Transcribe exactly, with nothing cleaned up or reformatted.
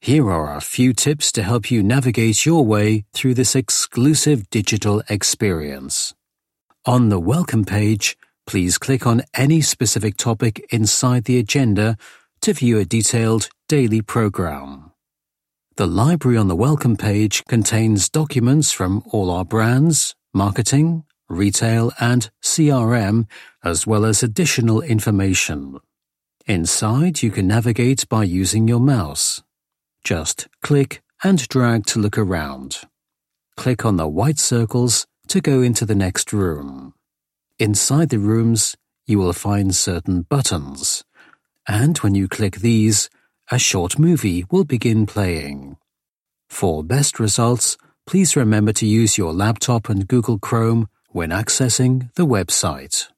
Here are a few tips to help you navigate your way through this exclusive digital experience. On the Welcome page, please click on any specific topic inside the agenda to view a detailed daily program. The library on the Welcome page contains documents from all our brands, marketing, retail, and C R M, as well as additional information. Inside, you can navigate by using your mouse. Just click and drag to look around. Click on the white circles to go into the next room. Inside the rooms, you will find certain buttons, and when you click these, a short movie will begin playing. For best results, please remember to use your laptop and Google Chrome when accessing the website.